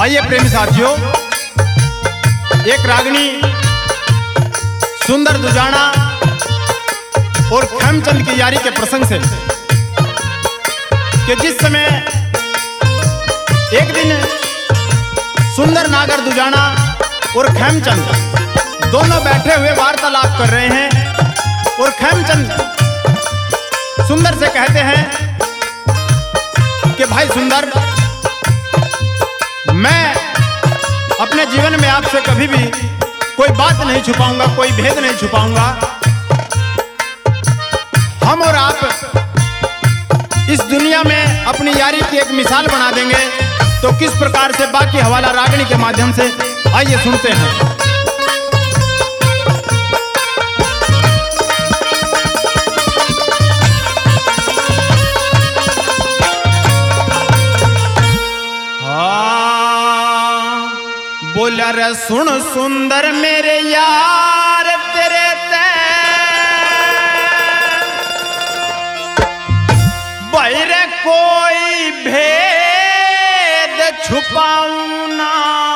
आइए प्रेमी साथियों, एक रागिनी सुंदर दुजाना और खेमचंद की यारी के प्रसंग से कि जिस समय एक दिन सुंदर नागर दुजाना और खेमचंद दोनों बैठे हुए वार्तालाप कर रहे हैं और खेमचंद सुंदर से कहते हैं कि भाई सुंदर, मैं अपने जीवन में आपसे कभी भी कोई बात नहीं छुपाऊंगा, कोई भेद नहीं छुपाऊंगा। हम और आप इस दुनिया में अपनी यारी की एक मिसाल बना देंगे। तो किस प्रकार से, बाकी हवाला रागिनी के माध्यम से आइए सुनते हैं। बोला रे सुन सुंदर मेरे यार, तेरे ते बहरे कोई भेद छुपाऊं ना,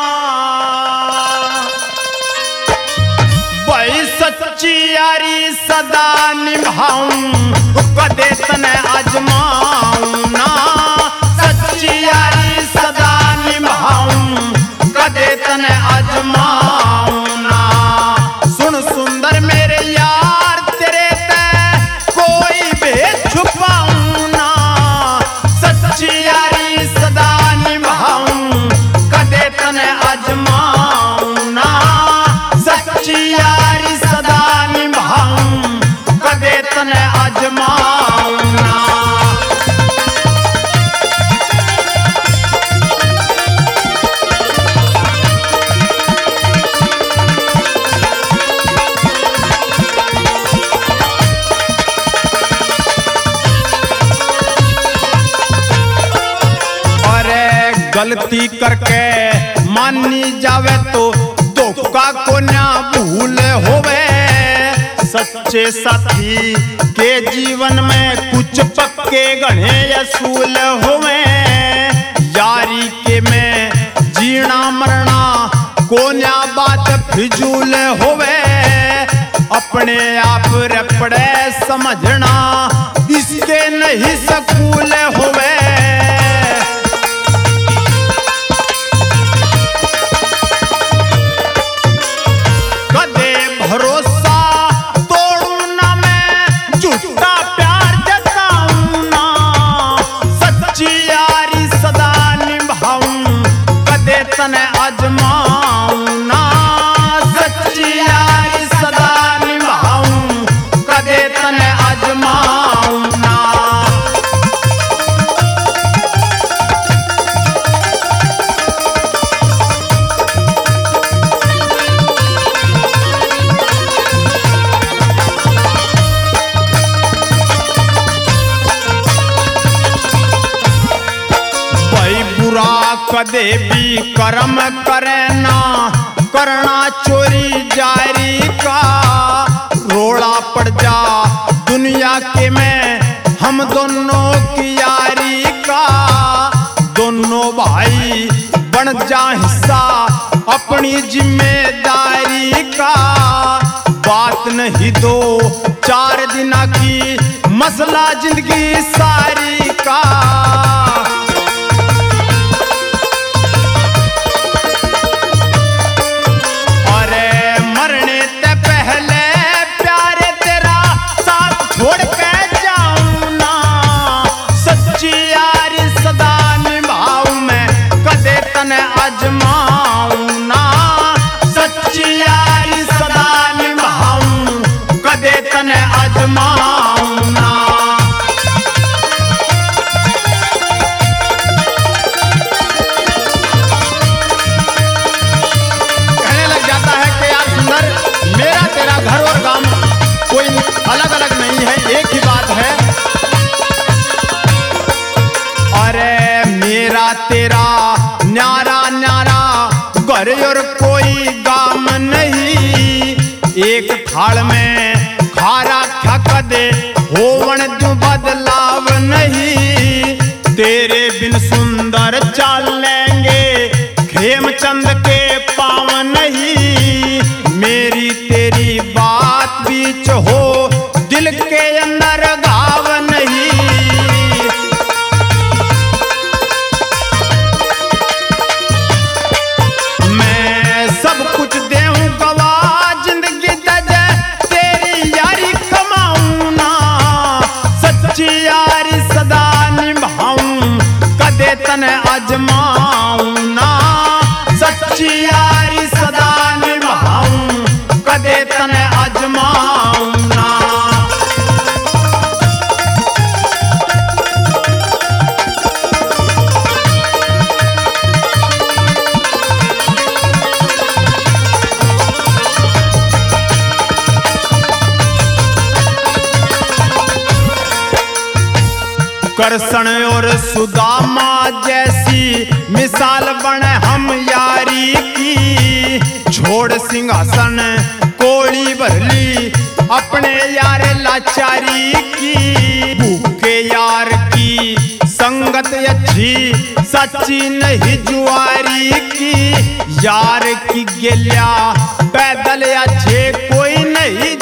भाई सच्ची यारी सदा निभाऊं, कदे तने आजमाऊं ना, सच्ची यारी सदा निभाऊं, कदे तने आजमाऊं ना। सुन सुंदर मेरे यार, तेरे ते कोई भेद छुपाऊं ना, सच्ची यारी सदा निभाऊं, कदे तने आजमाऊं ना, सच्ची यारी सदा निभाऊं, कदे तने आजमाऊं ना। गलती करके मानी जावे तो धोखा को ना भूल होवे, सच्चे साथी के जीवन में कुछ पक्के गणे असूल होवे, यारी के में जीना मरना को ना बात फिजूल होवे, अपने आप रपड़े समझना इसके नहीं सकूल होवे। तने आजमाऊं ना, सच्ची यारी सदा निभाऊं, कदे तने आजमाऊं ना। भाई बुरा कदे भी कर्म करे ना, करना चोरी जारी का, रोड़ा पड़ जा दुनिया के में हम दोनों की यारी का, दोनों भाई बन जा हिस्सा अपनी जिम्मेदारी का, बात नहीं दो चार दिन की मसला जिंदगी सारी का। आजमाऊं ना, सच्ची यारी सदा निभाऊं, कदे तने आजमाऊं ना। कहने लग जाता है कि यार सुंदर, मेरा तेरा घर और गांव कोई अलग अलग नहीं है, एक ही बात है। अरे मेरा तेरा न्यारा न्यारा घर और कोई गाम नहीं, एक थाल में खारा खा कदे होवन जो बदलाव नहीं, तेरे बिन सुंदर चाल लेंगे हेमचंद के पावन ही मेरी तेरी बात बीच हो, दिल के अंदर घाव नहीं। मैं सब कुछ देऊं गवा जिंदगी दजे, तेरी यारी कमाऊं ना, सच्ची यारी सदा निभाऊं, कदे तने आजमाऊं ना, सच्ची यारी सदा निभाऊं, कदे तने आजमाऊं ना। कृष्ण और सुदामा जैसी मिसाल बने हम यारी की, छोड़ सिंहासन कोड़ी भरली अपने यार लाचारी की। भूखे यार की संगत अच्छी, सच्ची नहीं जुआरी की, यार की गेल्या पैदल अच्छे कोई नहीं